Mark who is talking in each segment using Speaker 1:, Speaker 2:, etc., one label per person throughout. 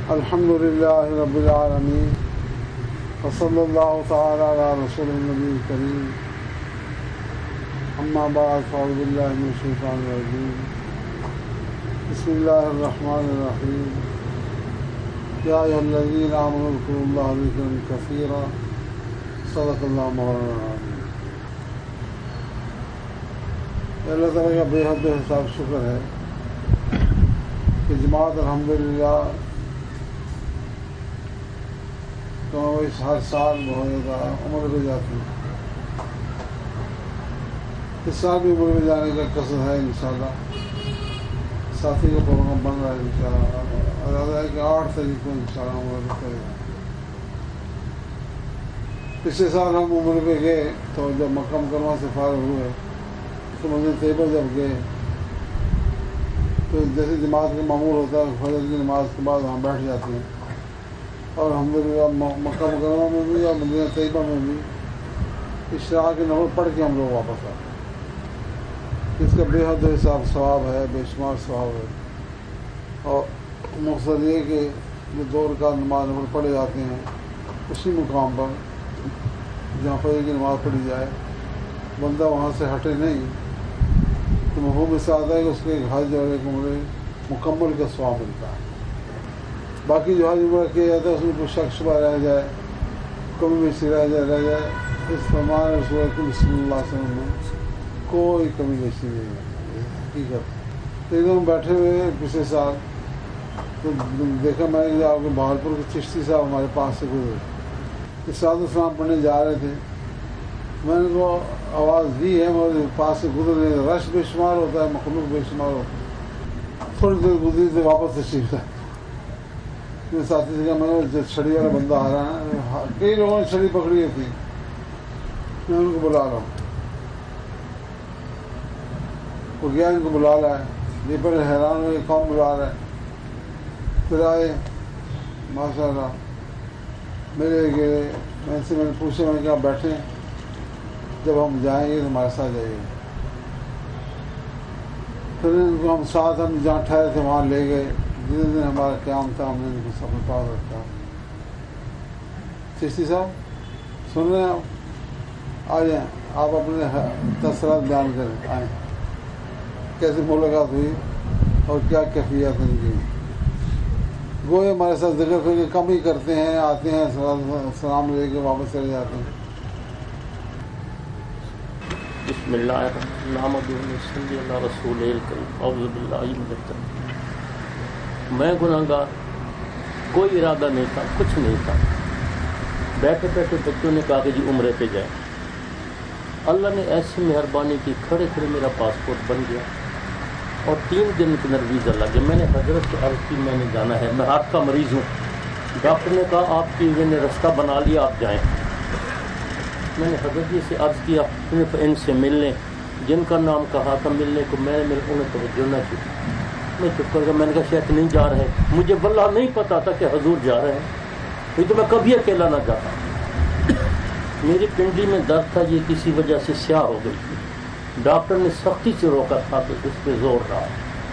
Speaker 1: الحمد للہ رب العالمین وصلی اللہ تعالی علی رسول النبی الکریم اما بعد فاعوذ باللہ من الشیطان الرجیم بسم اللہ الرحمن الرحیم یا ایھا الذین آمنوا اذکروا اللہ ذکرا کثیرا صدق اللہ مولانا العظیم۔ اللہ تعالیٰ کا بے حد بے حساب شکر ہے کہ جماعت الحمدللہ تو اس ہر سال بہت زیادہ عمر پہ جاتی ہے۔ اس سال بھی عمر پہ جانے کا قصد ہے انشاءاللہ، ساتھی کا پروگرام بن رہا ہے انشاءاللہ، ارادہ ہے کہ 8 تاریخ کو انشاءاللہ عمر پہ کرے گا۔ پچھلے سال ہم عمر پہ گئے تو جب مکہ مکرمہ سے فارغ ہوئے تو مدینہ طیبہ جب گئے تو جیسے جماعت کا معمول ہوتا ہے فجر کی نماز کے بعد وہاں بیٹھ جاتے ہیں، اور الحمدللہ مکہ مکرمہ میں بھی اور مدینہ طیبہ میں بھی اشراق کی نماز پڑھ کے ہم لوگ واپس آتے ہیں۔ اس کا بے حد حساب ثواب ہے، بے شمار ثواب ہے، اور مقصد یہ کہ جو 2 رکعت نماز پڑھے جاتے ہیں اسی مقام پر جہاں فجر کی نماز پڑھی جائے، بندہ وہاں سے ہٹے نہیں تو مفہوم اس سے آتا ہے کہ اس کے ایک حج اور ایک عمرے مکمل کا ثواب ملتا ہے۔ باقی جو حج عمرہ کیا جاتا ہے اس میں کوئی شک شبہ رہ جائے، کمی بیشی رہ جائے، اس فرمان رسول اللہ صلی اللہ علیہ وسلم میں کوئی کمی بیشی نہیں ہے حقیقت۔ تو ایک دم بیٹھے ہوئے پچھلے سال تو دیکھا میں نے آپ کے بہاولپور کے چشتی صاحب ہمارے پاس سے گزرے، ارشاد السلام پڑھنے جا رہے تھے، میں نے کو آواز دی ہے مگر پاس سے گزر رہے، رش بے شمار ہوتا ہے، مخلوق بے شمار ہوتا ہے، تھوڑی دیر گزری تو واپس تشریف لائے۔ میرے ساتھی سے کہا میں نے چھڑی والا بندہ آ رہا ہے، کئی لوگوں نے چھڑی پکڑی ہوئی، میں ان کو بلا رہا ہوں، وہ گیا ان کو بلا رہا ہے، یہ پر حیران ہوئے کون بلا رہا ہے، پھر آئے ماشاء اللہ میرے گئے، میں سے میں نے پوچھا، میں نے کہا بیٹھے جب ہم جائیں گے تو ہمارے ساتھ جائیے۔ پھر ان کو ہم ساتھ ہم جہاں ٹھہرے تھے وہاں لے گئے، جتنے دن ہمارا قیام تھا ہم نے ان کو سب پاس رکھا۔ چشتی صاحب سن رہے ہیں آپ؟ آ جائیں، آپ اپنے تاثرات بیان کریں، آئیں کیسے ملاقات ہوئی اور کیا کیفیت ان کی۔ وہ ہمارے ساتھ ذکر کر کے کم ہی کرتے ہیں، آتے ہیں سلام لے کے واپس چلے جاتے ہیں۔
Speaker 2: بسم اللہ الرحمن الرحیم، صلی اللہ رسول الکریم، اعوذ باللہ من الشیطان۔ میں گناہگار، کوئی ارادہ نہیں تھا، کچھ نہیں تھا، بیٹھے بیٹھے بچوں نے کہا کہ جی عمرے پہ جائیں۔ اللہ نے ایسی مہربانی کی، کھڑے کھڑے میرا پاسپورٹ بن گیا اور 3 دن کے اندر ویزا لگ گیا۔ میں نے حضرت سے عرض کی میں نے جانا ہے، میں ہارٹ کا مریض ہوں، ڈاکٹر نے کہا آپ کی نے رستہ بنا لیا، آپ جائیں۔ میں نے حضرت جی سے عرض کیا ان سے مل لیں، جن کا نام کہا تھا ملنے کو، میں نے انہیں توجہ نہ کی، میں چپ کر گیا۔ میں نے کہا شیخ نہیں جا رہے، مجھے واللہ نہیں پتا تھا کہ حضور جا رہے ہیں، یہ تو میں کبھی اکیلا نہ جاتا۔ میری پنڈلی میں درد تھا، یہ کسی وجہ سے سیاہ ہو گئی تھی، ڈاکٹر نے سختی سے روکا تھا کہ اس پہ زور رہا۔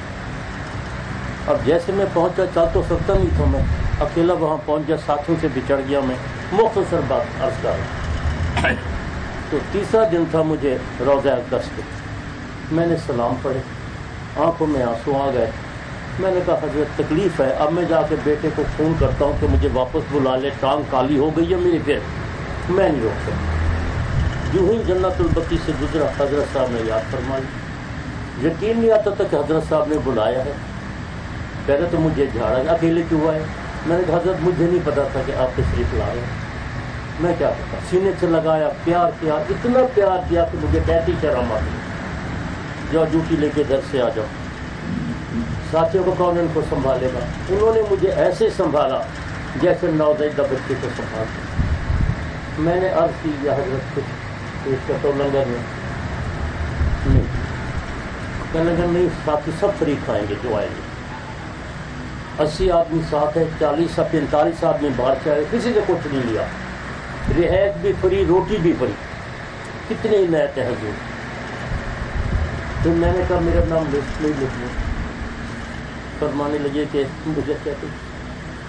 Speaker 2: اب جیسے میں پہنچا، چل تو سکتا نہیں تھا، میں اکیلا وہاں پہنچ گیا، ساتھیوں سے بچڑ گیا۔ میں مختصر بات عرض کر رہا تو 3را دن تھا، مجھے روضہ اقدس پہ میں نے سلام پڑھے، آنکھوں میں آنسو آ گئے۔ میں نے کہا حضرت تکلیف ہے، اب میں جا کے بیٹے کو فون کرتا ہوں کہ مجھے واپس بلا لے، ٹانگ کالی ہو گئی ہے میری، پھر میں نہیں روک سکتا۔ یوں ہی جنت البقیع سے گزرا، حضرت صاحب نے یاد فرمائی، یقین نہیں آتا تھا کہ حضرت صاحب نے بلایا ہے۔ پہلے تو مجھے جھاڑا، اکیلے کیوں آئے؟ میں نے کہا حضرت مجھے نہیں پتا تھا کہ آپ تشریف لا رہے ہیں، میں کیا پتا۔ سینے سے لگایا، پیار کیا، اتنا پیار کیا کہ مجھے کہتی شرم آ گئی، جو ڈیوٹی لے کے گھر سے آ جاؤ، ساتھیوں کو کون ان کو سنبھالے گا؟ انہوں نے مجھے ایسے سنبھالا جیسے نوزائیدہ بچے کو سنبھالتے۔ میں نے عرض کی یا حضرت کچھ پیش کر تو لنگر میں نہیں، لنگر نہیں، ساتھی سب فریق کھائیں گے جو آئیں گے۔ 80 آدمی ساتھ ہے، 40 سے 45 آدمی باہر سے آئے، کسی سے کچھ نہیں لیا، رہائش بھی فری، روٹی بھی فری، کتنے عنایت ہے حضور۔ پھر میں نے کہا میرا نام لسٹ نہیں لکھنا، فرمانے لگے کہ مجھے کہتے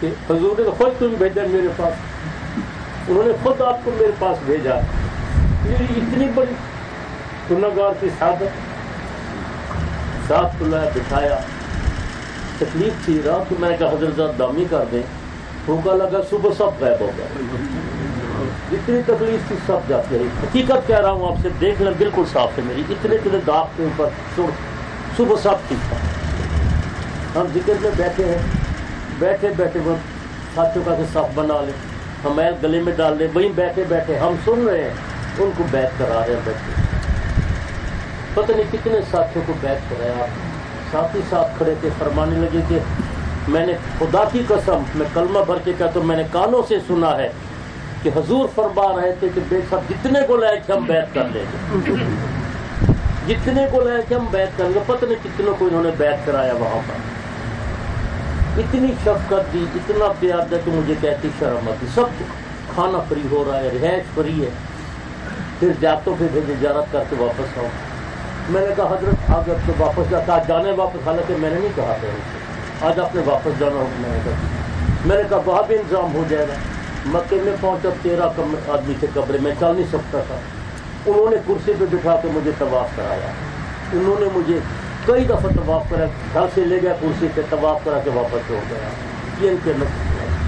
Speaker 2: کہ حضور نے خود تم بھیجا میرے پاس، انہوں نے خود آپ کو میرے پاس بھیجا. میری اتنی بڑی گنہگار کی سعادت، ساتھ بلایا بٹھایا، تکلیف تھی رات کو میں نے کہا حضرت صاحب دامی کر دیں، بھوکا لگا، صبح سب غائب ہو گیا. اتنی تکلیف تھی سب جاتی رہی. حقیقت کہہ رہا ہوں آپ سے، دیکھ لیں بالکل صاف ہے میری، اتنے داغ کے اوپر صبح سب ٹھیک تھا. ہم ذکر میں بیٹھے ہیں، بیٹھے بیٹھے وہ ساتھیوں کا صف بنا لیں، ہمیں گلے میں ڈال دیں، وہیں بیٹھے بیٹھے ہم سن رہے ہیں، ان کو بیعت کرا رہے ہیں بیٹھے. پتہ نہیں کتنے ساتھیوں کو بیعت کرایا. ساتھی ساتھ کھڑے تھے، فرمانے لگے کہ میں نے خدا کی قسم، میں کلمہ بھر کے کہتا ہوں، میں نے کانوں سے سنا ہے کہ حضور فرما رہے تھے کہ بے شک جتنے کو لائے کہ ہم بیعت کر لیں گے، جتنے کو لائے کہ ہم بیعت کر لیں گے. پتہ نہیں کتنوں کو انہوں نے بیعت کرایا وہاں پر. اتنی شفقت دی، اتنا پیار دیا کہ مجھے کہتی شرم آتی. سب کھانا فری ہو رہا ہے، رہائش فری ہے. پھر جاتوں پہ بھیجے زیارت کر کے واپس آؤ. میں نے کہا حضرت آج اب تو واپس جاتا، آج جانے واپس، حالانکہ میں نے نہیں کہا تھا ان سے آج آپ نے واپس جانا ہو. میں نے کہا وہاں بھی انتظام ہو جائے گا. مکے میں پہنچا، 13 آدمی تھے قبرے میں، چل نہیں سکتا تھا. انہوں نے کرسی پہ بٹھا کے مجھے طواف کرایا. انہوں نے مجھے کئی دفعہ طواف کرا، گھر سے لے گیا کرسی پہ، طواف کرا کے واپس ہو گیا. یہ ان کے نقص.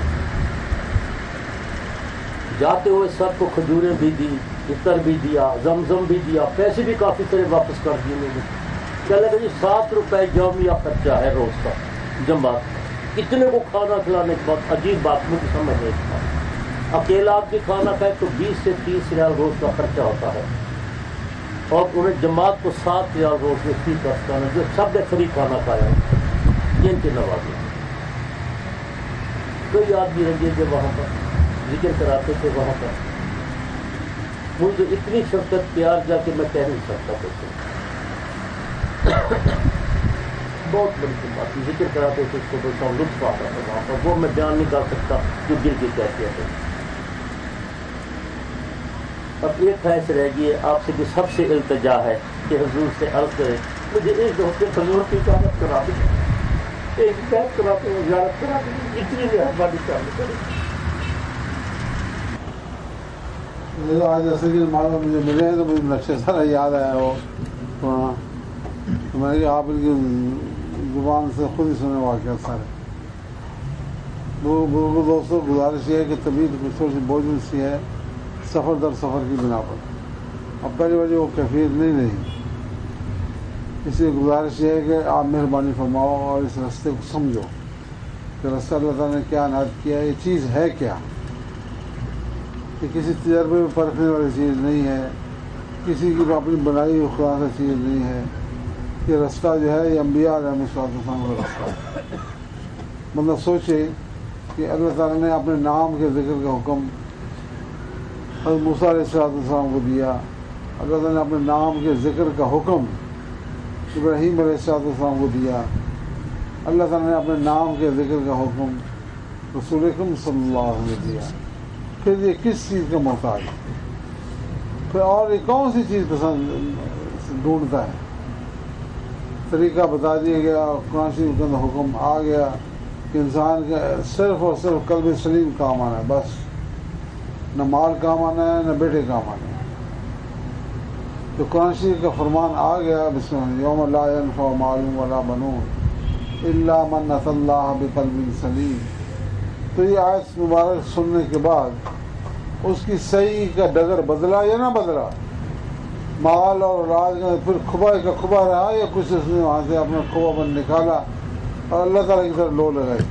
Speaker 2: جاتے ہوئے سب کو کھجوریں بھی دی، عطر بھی دیا، زمزم بھی دیا، پیسے بھی کافی سارے واپس کر دیے مجھے. کیا لگا جی 7 روپے یومیہ خرچہ ہے روز کا جماعت. اتنے کو کھانا کھلانے کے بعد عجیب بات مجھے سمجھ نہیں تھا. اکیلا آپ کی کھانا کھائے تو 20 سے 30 ریال روز کا خرچہ ہوتا ہے، اور انہیں جماعت کو 7 ریال روز میں فی کا کھانا، جو سب نے فری کھانا کھایا. یہ ان کے نوازے. کوئی آدمی رہے جو وہاں پر ذکر کراتے تھے، وہاں پر مجھے اتنی شفقت پیار جا کہ میں کہہ نہیں سکتا کچھ. بہت بڑی بات ذکر کراتے تھے، اس کو بولتا ہوں لطف آتا تھا وہاں پر، وہ میں بیان نہیں کر سکتا جو دل کی کیفیت ہے. اب ایک خواہش رہ گئی ہے آپ سے کہ سب سے التجا ہے کہ حضور سے عرض کرے مجھے ایک دفعہ حضور کی اجازت کرا دیں، ایک بیعت کرا دیں، اجازت کرا دیں، اتنی مہربانی کریں.
Speaker 1: آج جیسے کہ معلوم مجھے ملے ہیں تو مجھے نقشے سارا یاد آیا وہ. میں نے آپ ان کی زبان سے خود ہی سنے واقعات سارے. دوستوں گزارش یہ ہے کہ طبیعت کچھ تھوڑی سی بوجھل سی ہے سفر در سفر کی بنا پر. اب پہلی وجہ وہ کیفیت نہیں رہی، اس لیے گزارش یہ ہے کہ آپ مہربانی فرماؤ اور اس راستے کو سمجھو کہ رستہ اللہ تعالیٰ نے کیا عنایت کیا ہے. یہ چیز ہے کیا؟ کہ کسی تجربے میں پرکھنے والی چیز نہیں ہے، کسی کی اپنی بنائی ہوئی خدا سے چیز نہیں ہے. یہ رستہ جو ہے یہ انبیاء علیہ السلام کا رستہ ہے. بندہ سوچے کہ اللہ تعالیٰ نے اپنے نام کے ذکر کا حکم حضرت موسیٰ علیہ السلام کو دیا. اللہ تعالیٰ نے اپنے نام کے ذکر کا حکم ابراہیم علیہ السلام کو دیا. اللہ تعالیٰ نے اپنے نام کے ذکر کا حکم رسول اکرم صلی اللہ علیہ وسلم کو دیا. پھر یہ کس چیز کا محتاج ہے؟ پھر اور یہ کون سی چیز پسند ڈھونڈتا ہے؟ طریقہ بتا دیا گیا، قرآن شریف کے اندر حکم آ گیا کہ انسان کا صرف اور صرف قلب سلیم کام آنا ہے، بس. نہ مال کام آنا ہے، نہ بیٹے کام آنا ہے. تو قرآن شریف کا فرمان آ گیا، بسم اللہ یوم لا ینفع مال ولا بنون الا من اتى اللہ بقلب سلیم. تو یہ آیت مبارک سننے کے بعد اس کی صحیح کا ڈگر بدلا یا نہ بدلا؟ مال اور راج میں پھر کھبا کا کھبا رہا یا کچھ اس نے وہاں سے اپنا کھبا بن نکالا اور اللہ تعالیٰ کی طرف لو لگائی؟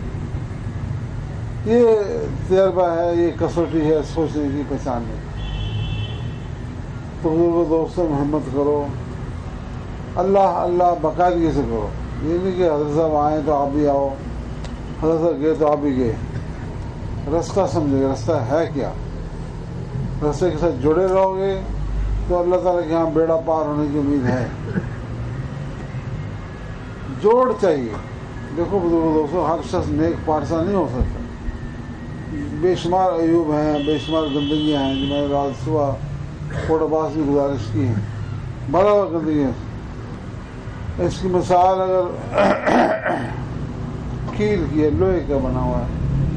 Speaker 1: یہ تجربہ ہے، یہ کسوٹی ہے سوچنے کی، پہچاننے کی. تو بزرگوں دوستوں محمد کرو، اللہ اللہ باقاعدگی سے کرو. یہ نہیں کہ حضرت صاحب آئیں تو آپ بھی آؤ، حضرت صاحب گئے تو آپ بھی گئے. رستہ سمجھے گا، رستہ ہے کیا. رستے کے ساتھ جڑے رہو گے تو اللہ تعالیٰ کے یہاں بیڑا پار ہونے کی امید ہے. جوڑ چاہیے. دیکھو بزرگوں دوستوں، ہر شخص نیک پارسا نہیں ہو سکتا. بے شمار عیوب ہیں، بے شمار گندگیاں ہیں. جو میں نے رات صبح کوٹ عباس کی گزارش کی ہیں، بڑا ہوا گندگی ہے. اس کی مثال اگر کیل کی ہے، لوہے کا بنا ہوا ہے.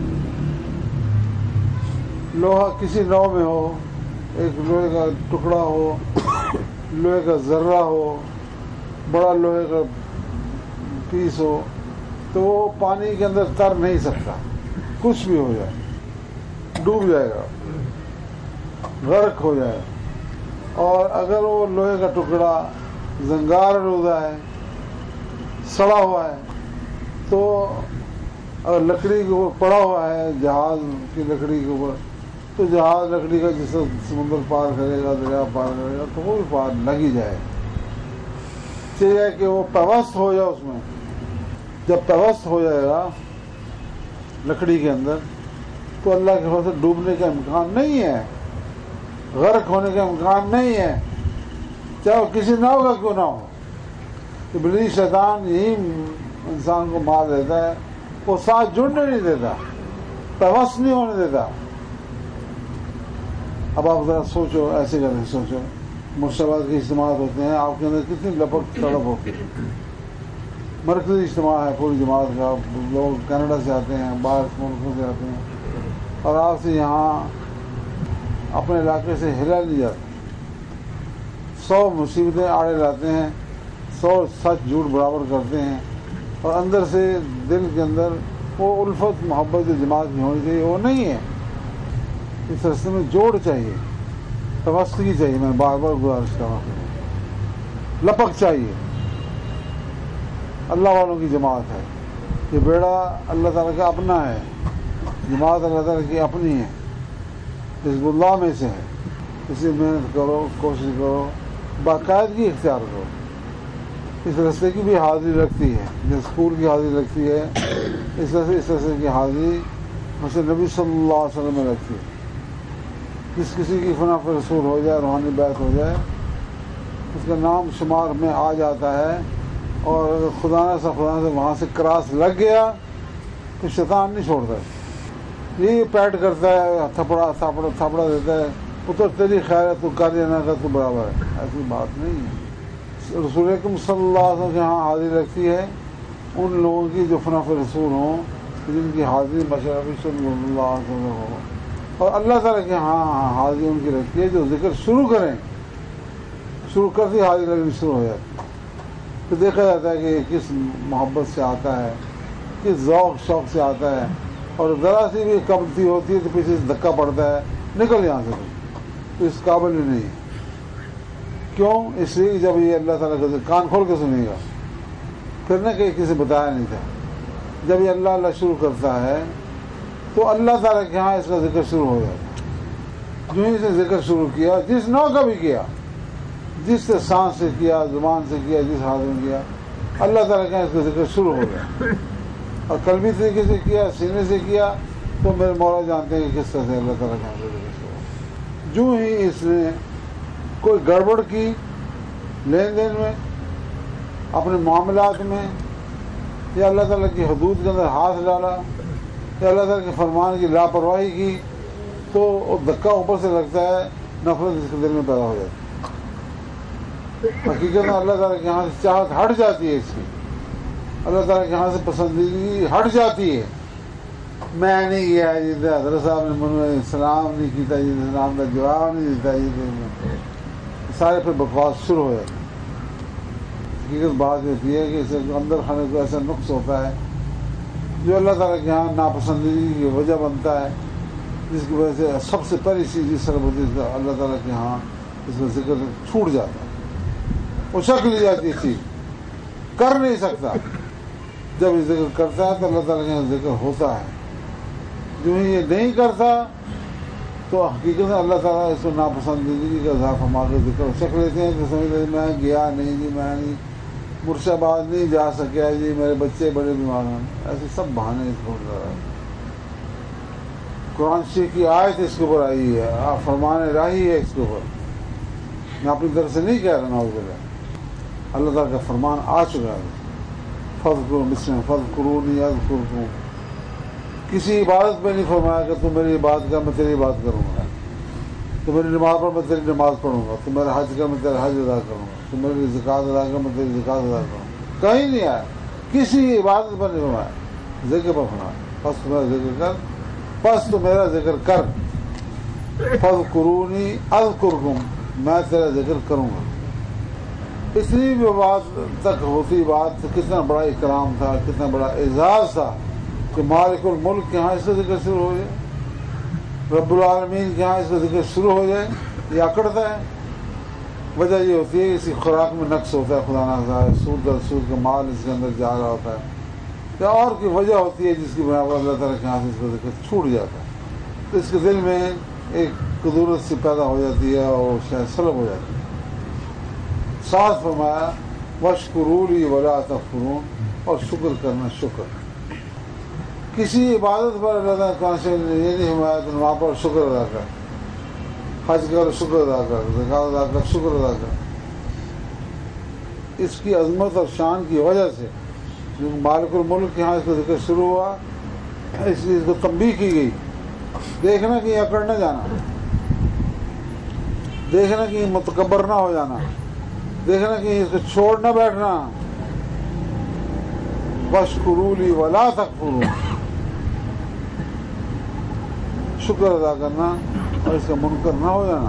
Speaker 1: لوہا کسی نو میں ہو، ایک لوہے کا ٹکڑا ہو، لوہے کا ذرہ ہو، بڑا لوہے کا پیس ہو، تو وہ پانی کے اندر تر نہیں سکتا. کچھ بھی ہو جائے ڈوب جائے گا، غرق ہو جائے گا. اور اگر وہ لوہے کا ٹکڑا زنگار آلودہ ہے، سڑا ہوا ہے، تو اگر لکڑی کے اوپر پڑا ہوا ہے، جہاز کی لکڑی کے اوپر، تو جہاز لکڑی کا جس سمندر پار کرے گا، دریا پار کرے گا، تو وہ بھی پار لگ ہی جائے. چاہیے کہ وہ پیوست ہو جائے اس میں. جب پیوست ہو جائے گا لکڑی کے اندر، تو اللہ کے فضل سے ڈوبنے کا امکان نہیں ہے، غرق ہونے کا امکان نہیں ہے، چاہے وہ کسی ناؤ کا کیوں نہ ہو. ابلیس شیطان یہی انسان کو مار دیتا ہے، وہ ساتھ جڑنے نہیں دیتا، پیوست نہیں ہونے دیتا. اب آپ ذرا سوچو، ایسے کریں سوچو، مرشدآباد کے اجتماعات ہوتے ہیں، آپ کے اندر کتنی لپٹ تڑپ ہوتی ہے. مرکزی اجتماع ہے پوری جماعت کا، لوگ کینیڈا سے آتے ہیں، باہر ملکوں سے آتے ہیں، اور آپ سے یہاں اپنے علاقے سے ہلا نہیں جاتا. 100 مصیبتیں آڑے لاتے ہیں، 100 سچ جھوٹ برابر کرتے ہیں، اور اندر سے دل کے اندر وہ الفت محبت جو جماعت کی ہونی چاہیے وہ نہیں ہے. اس رستے میں جوڑ چاہیے، توسطی چاہیے. میں بار بار گزارش کر رہا ہوں، لپک چاہیے. اللہ والوں کی جماعت ہے، یہ بیڑا اللہ تعالیٰ کا اپنا ہے، جماعت اللہ تعالیٰ کی اپنی ہے، حزب اللہ میں سے ہے. اسی محنت کرو، کوشش کرو، باقاعدگی اختیار کرو. اس رستے کی بھی حاضری لگتی ہے، جو اسکول کی حاضری لگتی ہے، اس رستے کی حاضری مسجد نبی صلی اللہ علیہ وسلم میں لگتی ہے. جس کسی کی فنا پر رسول ہو جائے، روحانی بیعت ہو جائے، اس کا نام شمار میں آ جاتا ہے. اور اگر خدا نہ وہاں سے کراس لگ گیا تو شیطان نہیں چھوڑتا ہے. یہ پیٹ کرتا ہے، تھپڑا دیتا ہے، پتر تیری خیر ہے، تو کر یا نہ کر تو برابر ہے. ایسی بات نہیں ہے. رسول اکرم صلی اللہ علیہ وسلم کے ہاں حاضری لگتی ہے ان لوگوں کی جو فنا رسول ہوں، جن کی حاضری مشرفی صلی اللہ علیہ وسلم ہو. اور اللہ تعالیٰ کے ہاں حاضری ان کی لگتی ہے جو ذکر شروع کریں، شروع کرتی حاضری لگنی شروع ہو جاتی. تو دیکھا جاتا ہے کہ کس محبت سے آتا ہے، کس ذوق شوق سے آتا ہے. اور ذرا سی بھی کمتی ہوتی ہے تو پیچھے سے دھکا پڑتا ہے، نکل یہاں سے. تو اس قابل ہی نہیں. کیوں؟ اس لیے جب یہ اللہ تعالیٰ کا کان کھول کے سنے گا، پھر نہ کہ کسی بتایا نہیں تھا. جب یہ اللہ اللہ شروع کرتا ہے تو اللہ تعالیٰ کے ہاں اس کا ذکر شروع ہو جاتا ہے. جو ہی سے ذکر شروع کیا، جس نوع کا بھی کیا، جس سے سانس سے کیا، زبان سے کیا، جس ہاتھ میں کیا، اللہ تعالیٰ کا اس کا ذکر شروع ہو گیا. اور قلبی طریقے سے کیا، سینے سے کیا، تو میرے مولا جانتے ہیں کہ کس طرح سے اللہ تعالیٰ کا ذکر شروع ہو. جو ہی اس نے کوئی گڑبڑ کی لین دین میں، اپنے معاملات میں، یا اللہ تعالیٰ کی حدود کے اندر ہاتھ ڈالا، یا اللہ تعالیٰ کے فرمان کی لاپرواہی کی، تو دھکا اوپر سے لگتا ہے، نفرت اس کے دل میں پیدا ہو جاتی ہے. حقیقت میں اللہ تعالیٰ کے یہاں سے چاہت ہٹ جاتی ہے، اس کی اللہ تعالیٰ کے یہاں سے پسندیدگی ہٹ جاتی ہے. میں نہیں گیا جی، حضرت صاحب نے سلام نہیں کیتا جی، سلام کا جواب نہیں دیتا جی، سارے پھر بکواس شروع ہو جاتی. حقیقت بات ہوتی ہے کہ اس اندر خانے کو ایسا نقص ہوتا ہے جو اللہ تعالیٰ کے یہاں ناپسندیدگی کی وجہ بنتا ہے، جس کی وجہ سے سب سے پہلی چیز اس طرح ہوتی ہے، اللہ تعالیٰ کے یہاں اس کا ذکر چھوٹ جاتا ہے، وہ شک لی جاتی ہے، چیز کر نہیں سکتا. جب یہ ذکر کرتا ہے تو اللہ تعالیٰ کے یہاں ذکر ہوتا ہے. جو ہی یہ نہیں کرتا تو حقیقت میں اللہ تعالیٰ اس کو ناپسندیدگی کا اظہار فرما کے ذکر شک لیتے ہیں. تو سمجھ لیتے میں گیا نہیں جی، میں نہیں مرشدآباد نہیں جا سکیا جی، میرے بچے بڑے بیمار ہیں. ایسے سب بہانے اس کو رہا ہے. قرآن شریف کی آیت اس کے اوپر آئی ہے، آپ فرمان راہی ہے اس کے اوپر. میں اپنی طرف سے نہیں کہہ رہا نعوذ باللہ، اللہ تعالیٰ کا فرمان آ چکا ہے. فَاذْكُرُونِي أَذْكُرْكُمْ. کسی عبادت میں نہیں فرمایا کہ تم میری عبادت کر میں تیری عبادت کروں گا، تو میری نماز پڑھ میں تیری نماز پڑھوں گا، تو میرا حج کر میں تیرا حج ادا کروں گا، تو میری زکوٰۃ ادا کر میں تیری زکوٰۃ ادا کروں گا. کہیں نہیں آیا، کسی عبادت پر نہیں فرمایا. ذکر پر فرمایا پس تو میرا ذکر کر، پس تو میرا ذکر کر، فاذکرونی اذکرکم، میں تیرا ذکر کروں گا۔ اتنی بھی بات تک ہوتی بات تو کتنا بڑا اکرام تھا، کتنا بڑا اعزاز تھا کہ مالک الملک کے ہاں اس کا ذکر شروع ہو جائے، رب العالمین کے ہاں اس کا ذکر شروع ہو جائے، یہ اکڑتا ہے۔ وجہ یہ ہوتی ہے اسی خوراک میں نقص ہوتا ہے، خدا نہ خاصہ سود در سود کا مال اس کے اندر جا رہا ہوتا ہے، یا اور کوئی وجہ ہوتی ہے جس کی بنا پر اللہ تعالیٰ کے ہاں سے اس کا ذکر چھوٹ جاتا ہے، تو اس کے دل میں ایک قدورت سی پیدا ہو جاتی ہے اور شاید سلب ہو جاتی ہے۔ ساتھ فرمایا واشکروا لی ولا تکفرون، اور شکر کرنا، شکر کسی عبادت پر اللہ تعالیٰ کہاں سے یہ نہیں فرمایا تو وہاں پر شکر ادا کر، حج کر شکر ادا کر، زکات ادا کر شکر ادا کر۔ اس کی عظمت اور شان کی وجہ سے مالک الملک کے یہاں اس کا ذکر شروع ہوا، اس لیے اس کو تنبیہ کی گئی، دیکھنا کہ اکڑ نہ جانا، دیکھنا کہ متکبر نہ ہو جانا، دیکھنا کہ اس کو چھوڑ نہ بیٹھنا۔ واشکروا لی ولا تکفرون، شکر ادا کرنا اور اس کا منکر نہ ہو جانا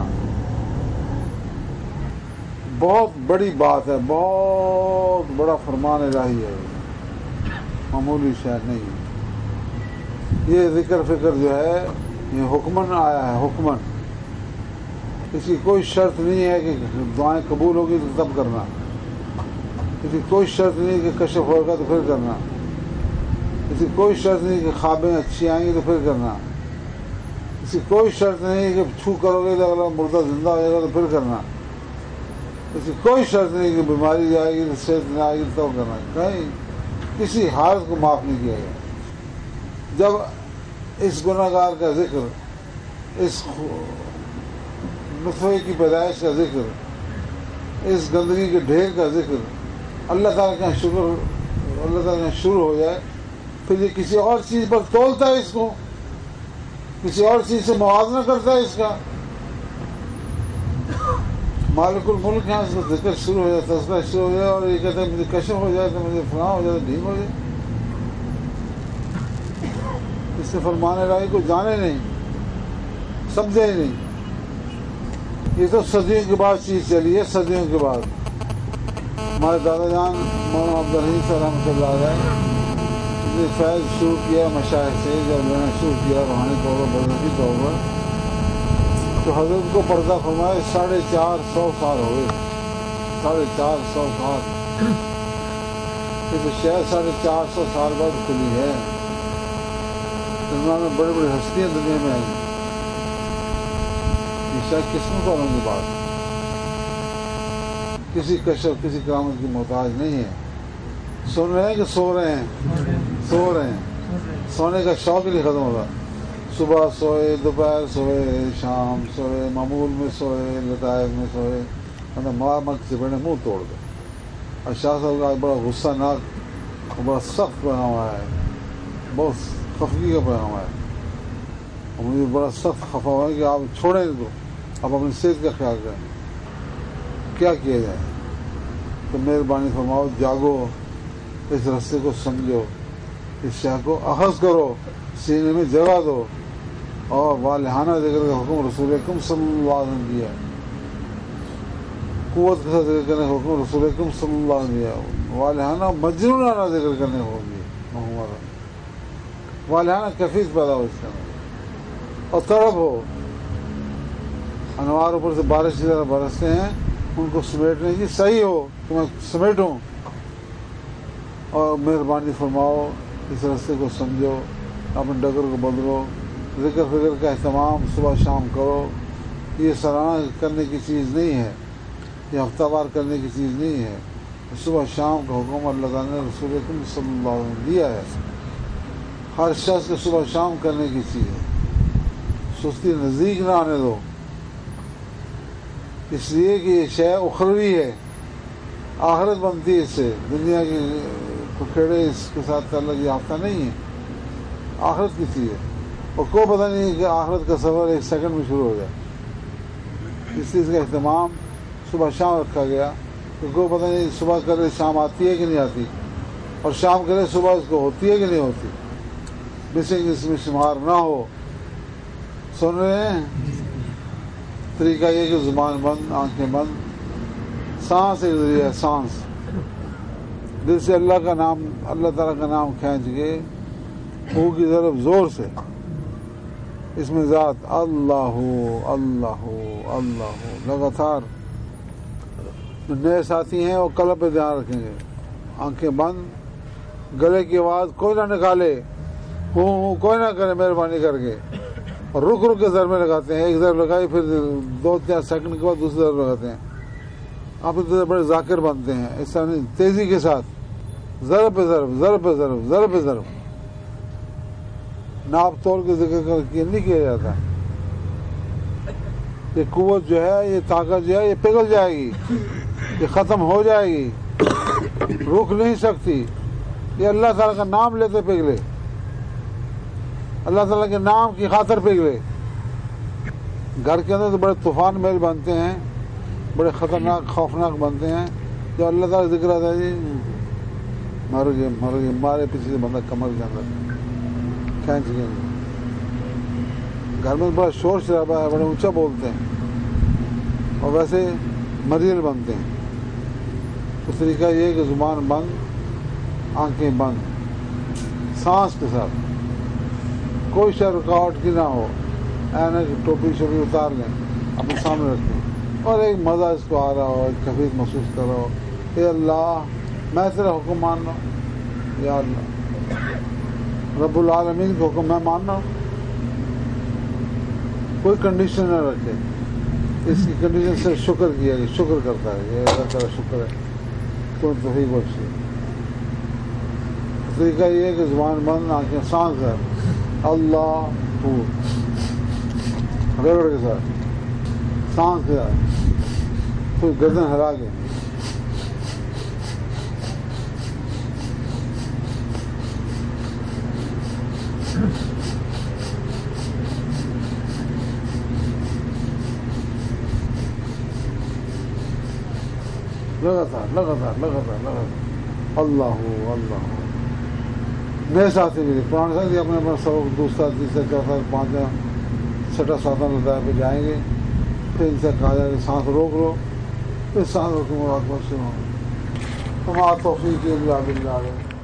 Speaker 1: بہت بڑی بات ہے، بہت بڑا فرمان الہی ہے، معمولی شے نہیں ہے۔ یہ ذکر فکر جو ہے یہ حکمن آیا ہے، حکمن، اس کی کوئی شرط نہیں ہے کہ دعائیں قبول ہوگی تو تب کرنا، اس کی کوئی شرط نہیں کہ کشف ہوگا تو پھر کرنا، اس کی کوئی شرط نہیں کہ خوابیں اچھی آئیں گی تو پھر کرنا، اس کی کوئی شرط نہیں کہ چھو کرو گے تو اگلا مردہ زندہ ہو جائے گا تو پھر کرنا، اس کی کوئی شرط نہیں کہ بیماری جائے گی تو صحت نہ آئے گی تو کرنا، کہیں کسی حالت کو معاف نہیں کیا گیا۔ جب اس گناہ گار کا ذکر، اس نطفے کی پیدائش کا ذکر، اس گندگی کے ڈھیر کا ذکر اللہ تعالیٰ کا شکر، اللہ تعالیٰ کا شروع ہو جائے، پھر یہ کسی اور چیز پر تولتا ہے، اس کو کسی اور چیز سے موازنہ کرتا ہے اس کا۔ مالک الملک یہاں سے ذکر شروع ہو جائے، تذکرہ شروع ہو جائے، اور یہ کہتے ہیں مجھے کشف ہو جائے تو مجھے فلاں ہو جائے، ڈھینگ ہو جائے، اس سے فرمان الہی کو جانے نہیں، سمجھے ہی نہیں۔ یہ تو صدیوں کے بعد چیز چلی ہے، صدیوں کے بعد۔ ہمارے دادا جان مولانا عبدالحی صاحب رحمۃ اللہ علیہ نے فیض شروع کیا مشائخ سے، جب میں نے شروع کیا روحانی طور پر، مذہبی طور پر، تو حضرت کو پردہ فرمائے 450 سال ہو گئے، 450 سال، یہ تو شاید 450 سال بعد کھلی ہے۔ دنیا میں بڑی بڑی ہستیاں دنیا میں آئی، یہ شاید قسمت والوں کی بات، کسی کشف کسی کرامت کی محتاج نہیں ہے۔ سن رہے ہیں کہ سو رہے ہیں؟ سو رہے ہیں، سونے کا شوق ہی نہیں ختم ہوگا۔ صبح سوئے، دوپہر سوئے، شام سوئے، معمول میں سوئے، لطائف میں سوئے، مار مار سے بڑے منہ توڑ گئے۔ اور شاہ صاحب کا بڑا غصہ ناک، بڑا سخت پیغام آیا ہے، بہت خفگی کا پیغام آیا ہے، مجھے بڑا سخت خفا ہوا ہے کہ آپ چھوڑیں ان کو، آپ اپنی صحت کا خیال کریں، کیا کیا جائے؟ تو مہربانی فرماؤ، جاگو، اس رستے کو سمجھو، اس شاہ کو اخذ کرو، سینے میں جگہ دو، اور والہانہ ذکر کا حکم رسول اکرم صلی اللہ علیہ وسلم کیا، قوت کے ساتھ ذکر کرنے کا حکم رسول اکرم صلی اللہ علیہ وسلم کیا، والہانہ مجنونانہ ذکر کرنے کا حکم دیا، ہمارا والہانہ کیفیت پیدا ہو اس کے اندر، اور طرف ہو، انوار اوپر سے بارش کی طرح برستے ہیں، ان کو سمیٹنے کی صحیح ہو کہ میں سمیٹوں، اور مہربانی فرماؤ اس راستے کو سمجھو، اپنے ڈگر کو بدلو، ذکر فکر کا اہتمام صبح شام کرو، یہ سالانہ کرنے کی چیز نہیں ہے، یہ ہفتہ وار کرنے کی چیز نہیں ہے، صبح شام کا حکم اللہ تعالیٰ نے رسول اکرم صلی اللہ علیہ وسلم دیا ہے، ہر شخص کو صبح شام کرنے کی چیز ہے، سستی نزدیک نہ آنے دو، اس لیے کہ یہ شے اخروی ہے، آخرت بنتی ہے اس سے، دنیا کی کھیڑے اس کے ساتھ تعلق یافتہ نہیں ہے، آخرت کی چیز ہے، اور کوئی پتہ نہیں کہ آخرت کا سفر ایک سیکنڈ میں شروع ہو جائے، اس لیے اس کا اہتمام صبح شام رکھا گیا، کہ کوئی پتہ نہیں صبح کر شام آتی ہے کہ نہیں آتی، اور شام کے لیے صبح اس کو ہوتی ہے کہ نہیں ہوتی؟ مسنگ اس میں شمار نہ ہو. سن رہے ہیں؟ طریقہ یہ کہ زبان بند، آنکھیں بند، سانس ایک ذریعہ ہے، سانس. دل سے اللہ کا نام، اللہ تعالیٰ کا نام کھینچ کے منہ کی طرف زور سے، اس میں ذات اللہ اللہ اللہ لگاتار. جو نئے ساتھی ہیں وہ قلب پہ دھیان رکھیں گے. آنکھیں بند، گلے کی آواز کوئی نہ نکالے، ہوں کوئی نہ کرے مہربانی کر کے. اور رک رک کے ضربیں لگاتے ہیں. ایک ضرب لگائی پھر 2-4 سیکنڈ کے بعد دوسری ضرب لگاتے ہیں. آپ بڑے ذاکر بنتے ہیں. اس طرح نہیں، تیزی کے ساتھ ضرب پہ ضرب، ضرب پہ ضرب، ضرب پہ ضرب. ناپ توڑ کے ذکر کر کے نہیں کیا جاتا. یہ قوت جو ہے، یہ طاقت جو ہے، یہ پگھل جائے گی، یہ ختم ہو جائے گی، رک نہیں سکتی. یہ اللہ تعالیٰ کا نام لیتے پگھلے، اللہ تعالیٰ کے نام کی خاطر پگھلے. گھر کے اندر تو بڑے طوفان میل بنتے ہیں، بڑے خطرناک خوفناک بنتے ہیں. جو اللہ تعالیٰ ذکر آتا ہے، جی مر گئے مارے پیچھے سے بندہ کمر کے اندر کھینچ گئے. گھر میں بڑا شور شرابہ ہے، بڑے اونچا بولتے ہیں اور ویسے مریض بنتے ہیں. اس طریقہ یہ ہے کہ زبان بند، آنکھیں بند، سانس کے ساتھ، کوئی شے رکاوٹ کی نہ ہو. اینک ٹوپی شوپی اتار لیں، اپنے سامنے رکھیں، اور ایک مزہ اس کو آ رہا ہو، ایک خفیف محسوس کر رہا ہو. اے اللہ میں تیرا حکم مان رہا ہوں، یا اللہ رب العالمین کا حکم میں مان رہا ہوں. کوئی کنڈیشن نہ رکھے. اس کی کنڈیشن سے شکر کیا کہ شکر کرتا ہے، یہ اللہ تعالیٰ شکر ہے تو توفیق بخشی. طریقہ یہ ہے کہ زبان بند، آنکھیں سانس ہے. اللہ رگڑ کے ساتھ، سانس کے ساتھ، پھر گردن ہلا کے. لگاتار اللہ اللہ. نئے ساتھی ملے، پرانے ساتھی اپنے اپنا سبق دوسرا تیسرا چوتھا پانچواں چھٹا ساتواں لطائف پہ جائیں گے. پھر ان سے کہا جائے کہ سانس روک لو، پھر سانس روکنے کے بعد شروع ہوں. ہمارا توفیق اللہ باللہ.